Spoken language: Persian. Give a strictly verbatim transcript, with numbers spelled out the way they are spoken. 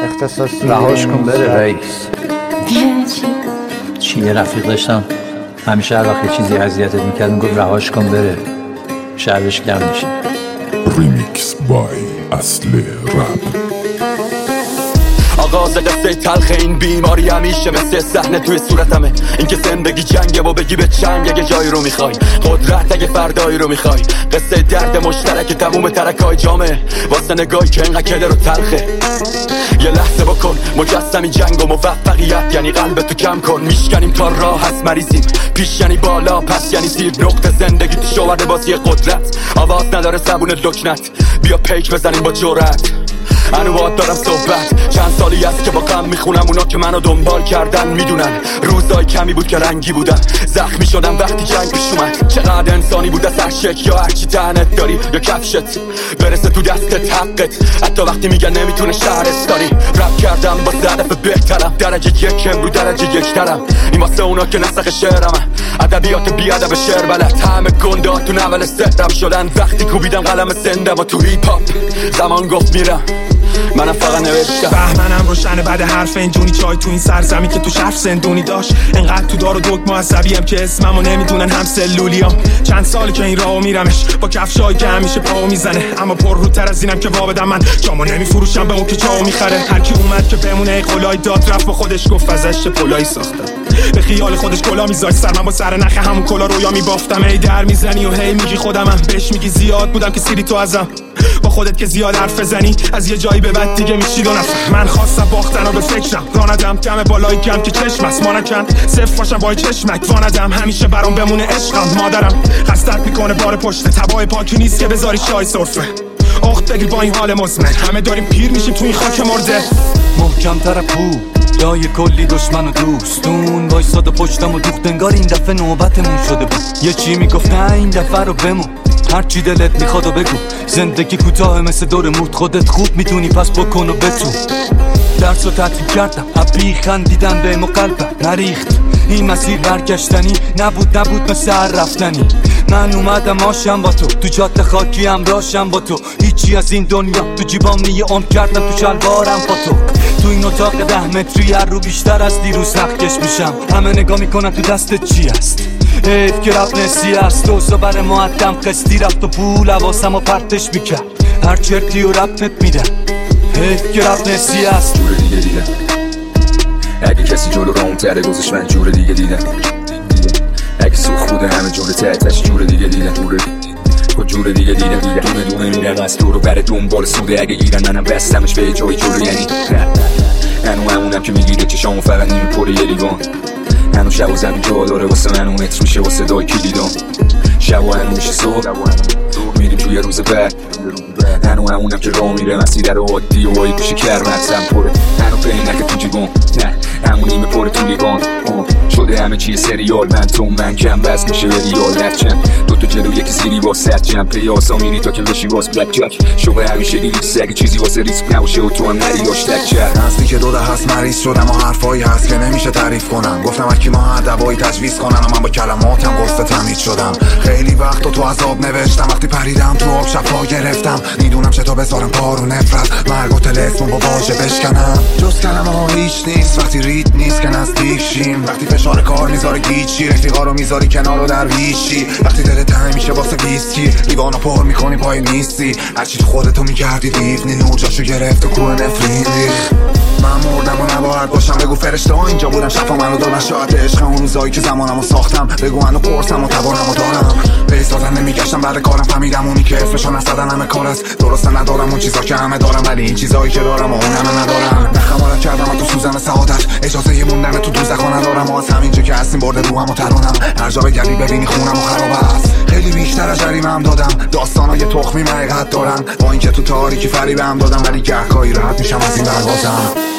اختصاصی رهاش کن بره رئیس. چی یه رفیق داشتم همیشه هر وقت چیزی اذیتت میکرد میگفت رهاش کن بره، شرش گرم میشه. ریمیکس بای اصل رپ. آغاز قصه تلخ این بیماری همیشه مثل صحنه توی صورتمه. اینکه زندگی جنگه و بگی به چنگ اگه جایی رو میخوای، قدرت اگه فردایی رو میخوای. قصه درد مشترک تموم ترکای جامعه واسه نگاهی که اینقدر کدر و تلخه. یه لحظه بکن مجسمی جنگ و موفقیت یعنی قلبتو کم کن. میشکنیم تا راه هست مریضیم، پیش یعنی بالا پس یعنی زیر. نقطه زندگی تو شورده بازی قدرت، آواز نداره زبون لکنت. بیا پیک بزنیم با جرأت. انوات دارم صحبت، چند سالی است که با غم میخونم. اونا که منو دنبال کردن میدونن روزای کمی بود که رنگی بودن. زخمی شدم وقتی جنگ پیش اومد. چقدر انسانی بود از هر شک، یا هرچی تنت داری یا کفشت برسه تو دستت حقت. حتی وقتی میگن نمیتونه شهرت داری. رپ کردم با هدف بهترم، درجه یکم رو درجه یکترم. این واسه اونا که نسخ شعرمه، ادبیات بی ادب شعر بلد. همه گنده تو نول سهرم شدن وقتی کوبیدم قلم سندم و تو هیپ هاپ زمان گفت میرم. منم فقط نوشتم بهمنم روشنه بعد حرف این جونی چای تو این سرزمین که تو شرف زندونی داشت. انقدر تو دار و دک معصبیم که اسممو نمیدونن هم سلولیام. چند سالی که این راهو میرمش با کفشایی که همیشه پاو میزنه، اما پر روتر از اینم که وابدم. من جامو نمیفروشم به اون که جامو میخره. هر کی اومد که بمونه قلای داد رفت با خودش گفت ازش پلای ساختم. به خیال خودش کلا میذاشت سر، من با سر نخ همون کلا رویا میبافتم. ای در میزنی و هی میگی خودمم، بهش میگی زیاد بودم که سیری تو ازم. با خودت که زیاد حرف بزنی از یه جایی به بعد دیگه میشی دو نفر. من خواستم باختن و به فکرم راندم دم بالای کم که چشم است مانکن صفر باشم با چشمک واندم. همیشه برام بمونه عشقم. مادرم قصدت میکنه بار پشت تبای پاکی نیست که بذاری شای سرفه. اخت بگیر با این حال مزمن، همه داریم پیر میشیم تو این خاک مرده. محکم تر پو لای کلی دشمن و دوستون وایساد و پشتم و دوخت. انگار این دفعه نوبتمون شده بود. یه چی میگفت نه این دفعه رو بمون، هرچی دلت میخواد و بگو. زندگی کوتاه مثل دور موت، خودت خوب میتونی پس بکن و بتون. درس رو تعطیل کردم، حبی خندیدن بهم و قلبم نریخت. این مسیر برگشتنی نبود نبود مثل هر رفتنی. من اومدم آشم با تو، تو جاده خاکی هم راشم با تو. هیچی از این دنیا تو جیبام نیه عمر کردم تو شلوارم با تو. تو این اتاق ده متری هر رو بیشتر از دیروز نقکش میشم. همه نگاه میکنن تو دستت چی است. حیف که رفت نسی است، دوزا بر معدم قسطی رفت و پول حواسم و پرتش میکرد. هر چرتی و رپت میدم، حیف که رفت نسی است. جور دیگه دیدم اگه کسی جلو رام تره گذاشت، من جور دیگه دیدم. اگه سوخ بوده همه جور تحتش، جور دیگه دیدم. جور با جور دیگه دیدم دونه دونه میرم از تو رو بره دنبال سوده. اگه گیرن منم بستمش به جای جور. یعنی هنو همونم که میگیره چشامو فقط نیمی پره یه لیوان. هنو شب و زمین جا داره واسه من و متر میشه واسه دای کلیدان. شب و هنو میشه صبح میریم توی روز بعد. هنو همونم که راه میره مسیر رو عادی و آی گوشه کرمتم پره. هنو پی نکه تو جیبان، نه همون نیمه پره تو لیوان. شده همه چیه سریال، من تو من کم بس میشه به ریال. رفچم دوتا جلو یکی زیری واسه جمع پی آسامینی تا که بشی واس بلک جاک. شوقه همیشه دیریست اگه چیزی واسه ریسک نباشه و تو هم نری داشتک کرد. هستی که دوده هست مریض شدم و حرفایی هست که نمیشه تعریف کنم. گفتم اکی ما هر دوایی تجویز کنن و من با کلماتم قصد تمهید شدم. خیلی وقت و تو عذاب نوشتم وقتی پریدم تو آب شفا گرفتم. میدونم چطور بذارم پارو نفرت مرگ و تلسمون با واژه بشکنم. جز کلمه ها هیچ نیست وقتی ریت نیست که نزدیک شیم. وقتی فشار کار میذاره گیچی، رفیقا رو میذاری کنار و در ویشی. وقتی دلت تنگ میشه واسه ویسکی، لیوانو پر میکنی پای نیستی. هرچی تو خودتو میگردی دیفنی، نور جاشو گرفت و کوه نفرین ریخ. من مردم و نباید باشم، بگو فرشته ها اینجا بودن شفا منو دادن. شاید عشق اون روزایی که زمانمو ساختم، بگو منو قرصم و توانمو دارم. به سازن نمیگشتم بعد کارم، فهمیدم اونی که اسمشو نزدن همه کار است. درسته ندارم اون چیزا که همه دارم، ولی این چیزایی که دارم و اون همه ندارم. نخمارت کردم و تو سوزن سعادت، اجازه یه موندن تو دوزخو ندارم. و از همینجا که هستیم برده روحم و ترانم، هر جا بگردی ببینی خونم و خراب است. خیلی بیشتر از جریمه هم دادم، داستانای تخمی حقیقت دارن. با اینکه تو تاریکی فریبم دادم، ولی گهگاهی راحت میشم از این دروازم.